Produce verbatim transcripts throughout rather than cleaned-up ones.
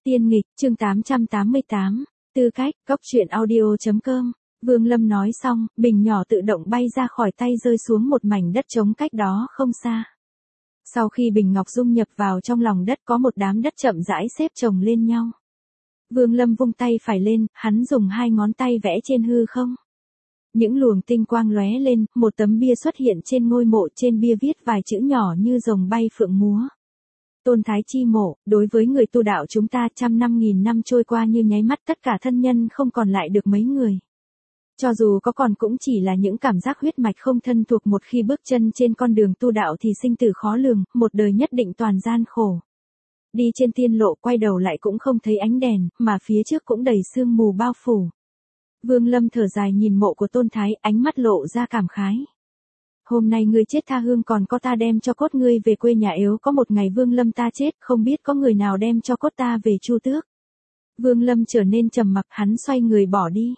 Tiên nghịch, chương tám trăm tám mươi tám, tư cách, cốc truyện audio.com. Vương Lâm nói xong, bình nhỏ tự động bay ra khỏi tay rơi xuống một mảnh đất trống cách đó không xa. Sau khi bình ngọc dung nhập vào trong lòng đất có một đám đất chậm rãi xếp chồng lên nhau. Vương Lâm vung tay phải lên, hắn dùng hai ngón tay vẽ trên hư không. Những luồng tinh quang lóe lên, một tấm bia xuất hiện trên ngôi mộ, trên bia viết vài chữ nhỏ như rồng bay phượng múa. Tôn Thái Chi mộ, đối với người tu đạo chúng ta trăm năm nghìn năm trôi qua như nháy mắt, tất cả thân nhân không còn lại được mấy người. Cho dù có còn cũng chỉ là những cảm giác huyết mạch không thân thuộc, một khi bước chân trên con đường tu đạo thì sinh tử khó lường, một đời nhất định toàn gian khổ. Đi trên tiên lộ quay đầu lại cũng không thấy ánh đèn, mà phía trước cũng đầy sương mù bao phủ. Vương Lâm thở dài nhìn mộ của Tôn Thái, ánh mắt lộ ra cảm khái. Hôm nay ngươi chết tha hương, còn có ta đem cho cốt ngươi về quê nhà, yếu có một ngày Vương Lâm ta chết, không biết có người nào đem cho cốt ta về Chu Tước. Vương Lâm trở nên trầm mặc, hắn xoay người bỏ đi.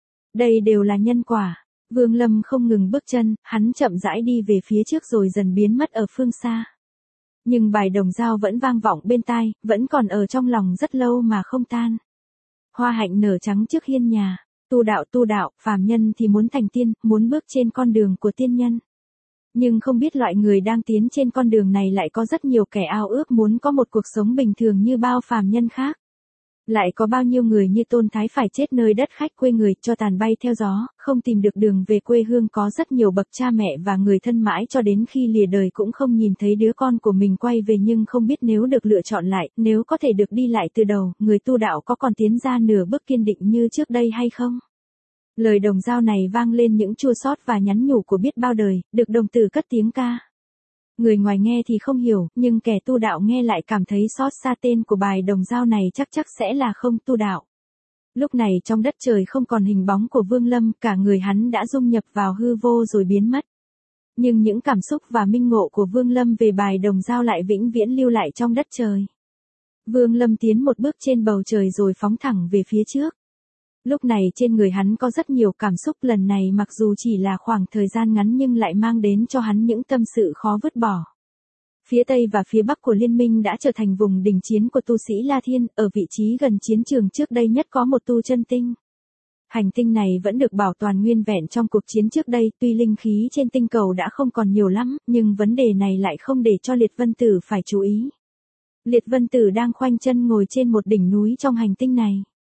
Đây đều là nhân quả. Vương Lâm không ngừng bước chân, hắn chậm rãi đi về phía trước rồi dần biến mất ở phương xa. Nhưng bài đồng dao vẫn vang vọng bên tai, vẫn còn ở trong lòng rất lâu mà không tan. Hoa hạnh nở trắng trước hiên nhà, tu đạo tu đạo, phàm nhân thì muốn thành tiên, muốn bước trên con đường của tiên nhân. Nhưng không biết loại người đang tiến trên con đường này lại có rất nhiều kẻ ao ước muốn có một cuộc sống bình thường như bao phàm nhân khác. Lại có bao nhiêu người như Tôn Thái phải chết nơi đất khách quê người, cho tàn bay theo gió, không tìm được đường về quê hương. Có rất nhiều bậc cha mẹ và người thân mãi cho đến khi lìa đời cũng không nhìn thấy đứa con của mình quay về, nhưng không biết nếu được lựa chọn lại, nếu có thể được đi lại từ đầu, người tu đạo có còn tiến ra nửa bước kiên định như trước đây hay không? Lời đồng dao này vang lên những chua xót và nhắn nhủ của biết bao đời, được đồng tử cất tiếng ca. Người ngoài nghe thì không hiểu, nhưng kẻ tu đạo nghe lại cảm thấy xót xa. Tên của bài đồng dao này chắc chắc sẽ là không tu đạo. Lúc này trong đất trời không còn hình bóng của Vương Lâm, cả người hắn đã dung nhập vào hư vô rồi biến mất. Nhưng những cảm xúc và minh ngộ của Vương Lâm về bài đồng dao lại vĩnh viễn lưu lại trong đất trời. Vương Lâm tiến một bước trên bầu trời rồi phóng thẳng về phía trước. Lúc này trên người hắn có rất nhiều cảm xúc, lần này mặc dù chỉ là khoảng thời gian ngắn nhưng lại mang đến cho hắn những tâm sự khó vứt bỏ. Phía Tây và phía Bắc của Liên minh đã trở thành vùng đình chiến của tu sĩ La Thiên, ở vị trí gần chiến trường trước đây nhất có một tu chân tinh. Hành tinh này vẫn được bảo toàn nguyên vẹn trong cuộc chiến trước đây, tuy linh khí trên tinh cầu đã không còn nhiều lắm, nhưng vấn đề này lại không để cho Liệt Vân Tử phải chú ý. Liệt Vân Tử đang khoanh chân ngồi trên một đỉnh núi trong hành tinh này.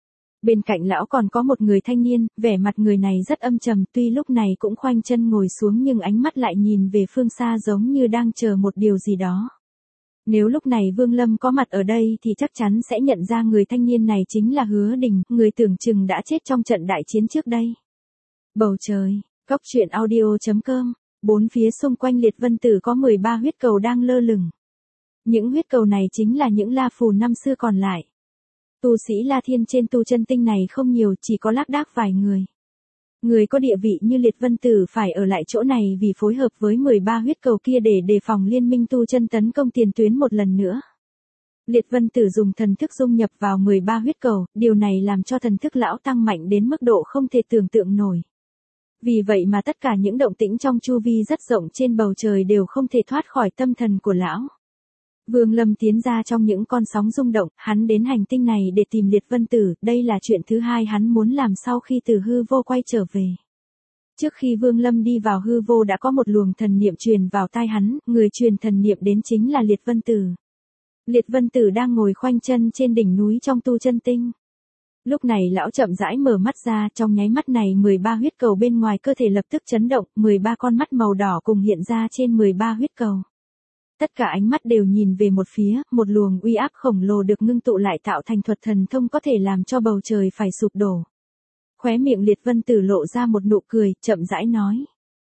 Bên cạnh lão còn có một người thanh niên, vẻ mặt người này rất âm trầm, tuy lúc này cũng khoanh chân ngồi xuống nhưng ánh mắt lại nhìn về phương xa giống như đang chờ một điều gì đó. Nếu lúc này Vương Lâm có mặt ở đây thì chắc chắn sẽ nhận ra người thanh niên này chính là Hứa Đình, người tưởng chừng đã chết trong trận đại chiến trước đây. Bầu trời, cốc truyện audio.com, bốn phía xung quanh Liệt Vân Tử có mười ba huyết cầu đang lơ lửng. Những huyết cầu này chính là những La Phù năm xưa còn lại. Tu sĩ La Thiên trên tu chân tinh này không nhiều, chỉ có lác đác vài người. Người có địa vị như Liệt Vân Tử phải ở lại chỗ này vì phối hợp với mười ba huyết cầu kia để đề phòng liên minh tu chân tấn công tiền tuyến một lần nữa. Liệt Vân Tử dùng thần thức dung nhập vào mười ba huyết cầu, điều này làm cho thần thức lão tăng mạnh đến mức độ không thể tưởng tượng nổi. Vì vậy mà tất cả những động tĩnh trong chu vi rất rộng trên bầu trời đều không thể thoát khỏi tâm thần của lão. Vương Lâm tiến ra trong những con sóng rung động, hắn đến hành tinh này để tìm Liệt Vân Tử, đây là chuyện thứ hai hắn muốn làm sau khi từ hư vô quay trở về. Trước khi Vương Lâm đi vào hư vô đã có một luồng thần niệm truyền vào tai hắn, người truyền thần niệm đến chính là Liệt Vân Tử. Liệt Vân Tử đang ngồi khoanh chân trên đỉnh núi trong tu chân tinh. Lúc này lão chậm rãi mở mắt ra, trong nháy mắt này mười ba huyết cầu bên ngoài cơ thể lập tức chấn động, mười ba con mắt màu đỏ cùng hiện ra trên mười ba huyết cầu. Tất cả ánh mắt đều nhìn về một phía, một luồng uy áp khổng lồ được ngưng tụ lại tạo thành thuật thần thông có thể làm cho bầu trời phải sụp đổ. Khóe miệng Liệt Vân Tử lộ ra một nụ cười, chậm rãi nói.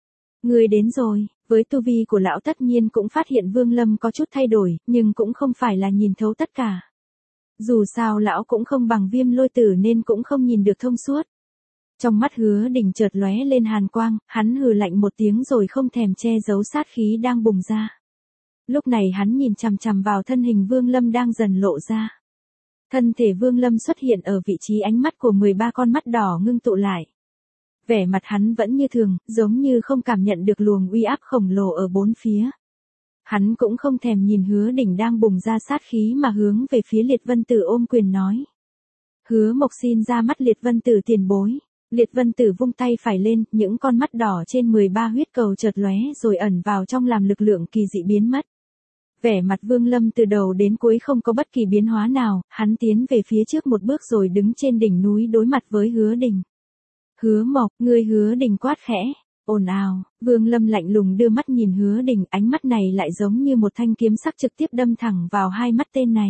Người đến rồi, với tu vi của lão tất nhiên cũng phát hiện Vương Lâm có chút thay đổi, nhưng cũng không phải là nhìn thấu tất cả. Dù sao lão cũng không bằng Viêm Lôi Tử nên cũng không nhìn được thông suốt. Trong mắt Hứa Đình chợt lóe lên hàn quang, hắn hừ lạnh một tiếng rồi không thèm che giấu sát khí đang bùng ra. Lúc này hắn nhìn chằm chằm vào thân hình Vương Lâm đang dần lộ ra. Thân thể Vương Lâm xuất hiện ở vị trí ánh mắt của mười ba con mắt đỏ ngưng tụ lại. Vẻ mặt hắn vẫn như thường, giống như không cảm nhận được luồng uy áp khổng lồ ở bốn phía. Hắn cũng không thèm nhìn Hứa Đình đang bùng ra sát khí mà hướng về phía Liệt Vân Tử ôm quyền nói. Hứa Mộc xin ra mắt Liệt Vân Tử tiền bối. Liệt Vân Tử vung tay phải lên, những con mắt đỏ trên mười ba huyết cầu chợt lóe rồi ẩn vào trong làm lực lượng kỳ dị biến mất. Vẻ mặt Vương Lâm từ đầu đến cuối không có bất kỳ biến hóa nào, hắn tiến về phía trước một bước rồi đứng trên đỉnh núi đối mặt với Hứa Đình. Hứa Mộc, ngươi. Hứa Đình quát khẽ. Ồn ào, Vương Lâm lạnh lùng đưa mắt nhìn Hứa Đình, ánh mắt này lại giống như một thanh kiếm sắc trực tiếp đâm thẳng vào hai mắt tên này.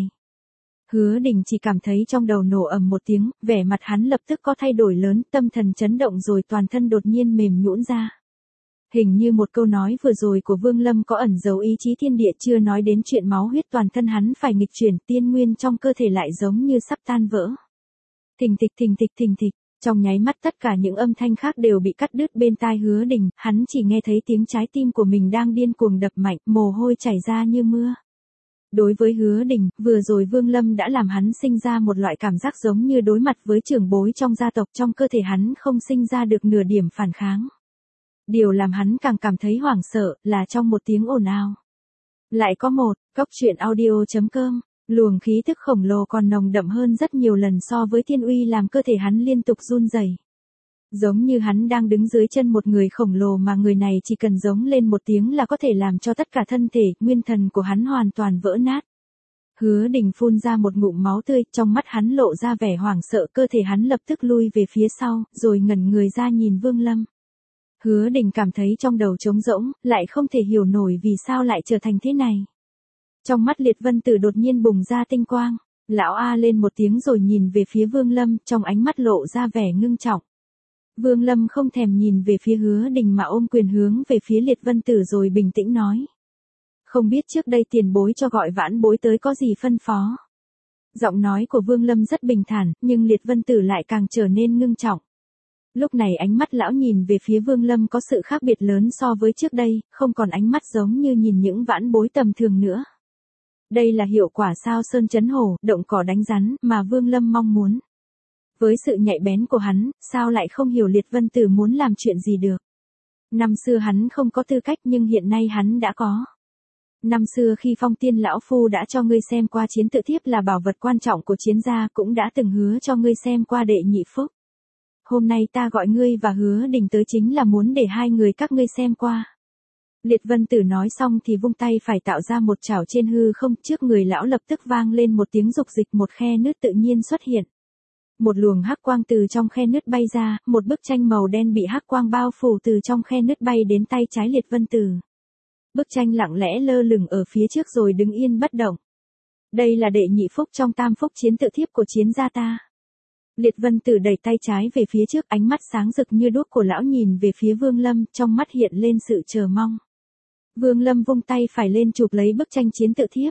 Hứa Đình chỉ cảm thấy trong đầu nổ ầm một tiếng, vẻ mặt hắn lập tức có thay đổi lớn, tâm thần chấn động rồi toàn thân đột nhiên mềm nhũn ra. Hình như một câu nói vừa rồi của Vương Lâm có ẩn dấu ý chí thiên địa, chưa nói đến chuyện máu huyết toàn thân hắn phải nghịch chuyển, tiên nguyên trong cơ thể lại giống như sắp tan vỡ. Thình thịch thình thịch thình thịch, trong nháy mắt tất cả những âm thanh khác đều bị cắt đứt bên tai Hứa Đình, hắn chỉ nghe thấy tiếng trái tim của mình đang điên cuồng đập mạnh, mồ hôi chảy ra như mưa. Đối với Hứa Đình, vừa rồi Vương Lâm đã làm hắn sinh ra một loại cảm giác giống như đối mặt với trưởng bối trong gia tộc, trong cơ thể hắn không sinh ra được nửa điểm phản kháng. Điều làm hắn càng cảm thấy hoảng sợ là trong một tiếng ồn ào. Lại có một, cốc truyện audio chấm com, luồng khí tức khổng lồ còn nồng đậm hơn rất nhiều lần so với thiên uy làm cơ thể hắn liên tục run rẩy. Giống như hắn đang đứng dưới chân một người khổng lồ mà người này chỉ cần giống lên một tiếng là có thể làm cho tất cả thân thể, nguyên thần của hắn hoàn toàn vỡ nát. Hứa Đình phun ra một ngụm máu tươi, trong mắt hắn lộ ra vẻ hoảng sợ, cơ thể hắn lập tức lui về phía sau, rồi ngẩn người ra nhìn Vương Lâm. Hứa Đình cảm thấy trong đầu trống rỗng, lại không thể hiểu nổi vì sao lại trở thành thế này. Trong mắt Liệt Vân Tử đột nhiên bùng ra tinh quang, lão a lên một tiếng rồi nhìn về phía Vương Lâm, trong ánh mắt lộ ra vẻ ngưng trọng. Vương Lâm không thèm nhìn về phía Hứa Đình mà ôm quyền hướng về phía Liệt Vân Tử rồi bình tĩnh nói. Không biết trước đây tiền bối cho gọi vãn bối tới có gì phân phó. Giọng nói của Vương Lâm rất bình thản, nhưng Liệt Vân Tử lại càng trở nên ngưng trọng. Lúc này ánh mắt lão nhìn về phía Vương Lâm có sự khác biệt lớn so với trước đây, không còn ánh mắt giống như nhìn những vãn bối tầm thường nữa. Đây là hiệu quả sao sơn chấn hổ, động cỏ đánh rắn mà Vương Lâm mong muốn. Với sự nhạy bén của hắn, sao lại không hiểu Liệt Vân Tử muốn làm chuyện gì được. Năm xưa hắn không có tư cách nhưng hiện nay hắn đã có. Năm xưa khi Phong Tiên lão phu đã cho ngươi xem qua chiến tự thiếp là bảo vật quan trọng của chiến gia, cũng đã từng hứa cho ngươi xem qua đệ nhị phúc. Hôm nay ta gọi ngươi và Hứa Đình tới chính là muốn để hai người các ngươi xem qua. Liệt Vân Tử nói xong thì vung tay phải tạo ra một chảo trên hư không, trước người lão lập tức vang lên một tiếng rục dịch, một khe nứt tự nhiên xuất hiện. Một luồng hắc quang từ trong khe nứt bay ra, một bức tranh màu đen bị hắc quang bao phủ từ trong khe nứt bay đến tay trái Liệt Vân Tử. Bức tranh lặng lẽ lơ lửng ở phía trước rồi đứng yên bất động. Đây là đệ nhị phúc trong tam phúc chiến tự thiếp của chiến gia ta. Liệt Vân Tử đẩy tay trái về phía trước, ánh mắt sáng rực như đuốc của lão nhìn về phía Vương Lâm, trong mắt hiện lên sự chờ mong. Vương Lâm vung tay phải lên chụp lấy bức tranh chiến tự thiếp.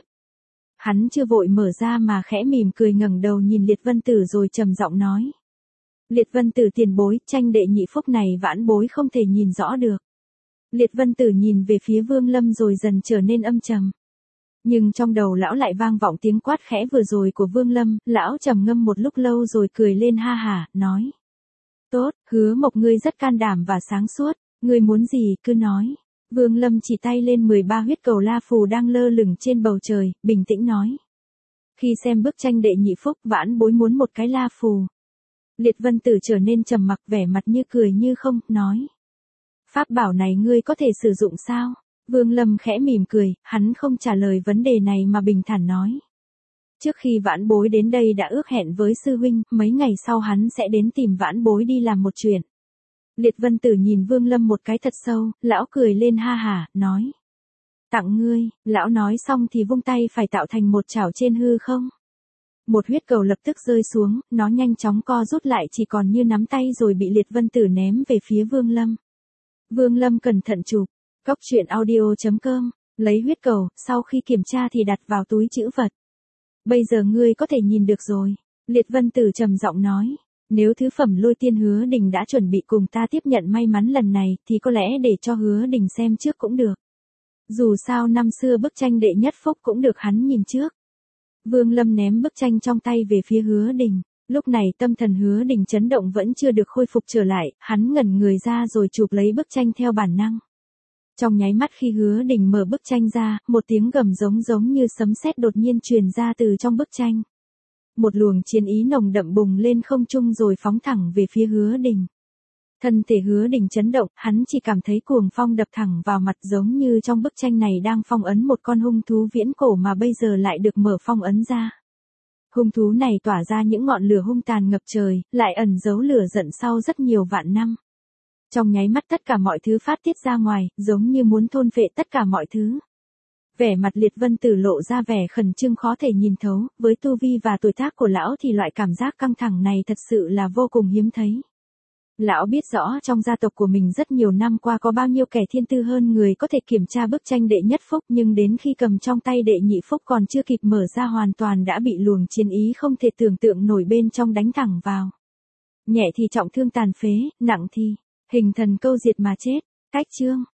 Hắn chưa vội mở ra mà khẽ mỉm cười ngẩng đầu nhìn Liệt Vân Tử rồi trầm giọng nói. Liệt Vân Tử tiền bối, tranh đệ nhị phúc này vãn bối không thể nhìn rõ được. Liệt Vân Tử nhìn về phía Vương Lâm rồi dần trở nên âm trầm. Nhưng trong đầu lão lại vang vọng tiếng quát khẽ vừa rồi của Vương Lâm, lão trầm ngâm một lúc lâu rồi cười lên ha hả, nói. Tốt, Hứa Mộc ngươi rất can đảm và sáng suốt, ngươi muốn gì cứ nói. Vương Lâm chỉ tay lên mười ba huyết cầu la phù đang lơ lửng trên bầu trời, bình tĩnh nói. Khi xem bức tranh đệ nhị phúc vãn bối muốn một cái la phù. Liệt Vân Tử trở nên trầm mặc, vẻ mặt như cười như không, nói. Pháp bảo này ngươi có thể sử dụng sao? Vương Lâm khẽ mỉm cười, hắn không trả lời vấn đề này mà bình thản nói. Trước khi vãn bối đến đây đã ước hẹn với sư huynh, mấy ngày sau hắn sẽ đến tìm vãn bối đi làm một chuyện. Liệt Vân Tử nhìn Vương Lâm một cái thật sâu, lão cười lên ha hả, nói. Tặng ngươi, lão nói xong thì vung tay phải tạo thành một chảo trên hư không. Một huyết cầu lập tức rơi xuống, nó nhanh chóng co rút lại chỉ còn như nắm tay rồi bị Liệt Vân Tử ném về phía Vương Lâm. Vương Lâm cẩn thận chụp. Cốc truyện audio chấm com, lấy huyết cầu, sau khi kiểm tra thì đặt vào túi trữ vật. Bây giờ ngươi có thể nhìn được rồi. Liệt Vân Tử trầm giọng nói. Nếu thứ phẩm Lôi Tiên Hứa Đình đã chuẩn bị cùng ta tiếp nhận may mắn lần này thì có lẽ để cho Hứa Đình xem trước cũng được. Dù sao năm xưa bức tranh đệ nhất phúc cũng được hắn nhìn trước. Vương Lâm ném bức tranh trong tay về phía Hứa Đình. Lúc này tâm thần Hứa Đình chấn động vẫn chưa được khôi phục trở lại, hắn ngẩn người ra rồi chụp lấy bức tranh theo bản năng. Trong nháy mắt khi Hứa Đình mở bức tranh ra, một tiếng gầm giống giống như sấm sét đột nhiên truyền ra từ trong bức tranh. Một luồng chiến ý nồng đậm bùng lên không trung rồi phóng thẳng về phía Hứa Đình. Thân thể Hứa Đình chấn động, hắn chỉ cảm thấy cuồng phong đập thẳng vào mặt giống như trong bức tranh này đang phong ấn một con hung thú viễn cổ mà bây giờ lại được mở phong ấn ra. Hung thú này tỏa ra những ngọn lửa hung tàn ngập trời, lại ẩn giấu lửa giận sau rất nhiều vạn năm. Trong nháy mắt tất cả mọi thứ phát tiết ra ngoài, giống như muốn thôn phệ tất cả mọi thứ. Vẻ mặt Liệt Vân Tử lộ ra vẻ khẩn trương khó thể nhìn thấu, với tu vi và tuổi tác của lão thì loại cảm giác căng thẳng này thật sự là vô cùng hiếm thấy. Lão biết rõ trong gia tộc của mình rất nhiều năm qua có bao nhiêu kẻ thiên tư hơn người có thể kiểm tra bức tranh đệ nhất phúc, nhưng đến khi cầm trong tay đệ nhị phúc còn chưa kịp mở ra hoàn toàn đã bị luồng chiến ý không thể tưởng tượng nổi bên trong đánh thẳng vào. Nhẹ thì trọng thương tàn phế, nặng thì hình thần câu diệt mà chết. Cách chương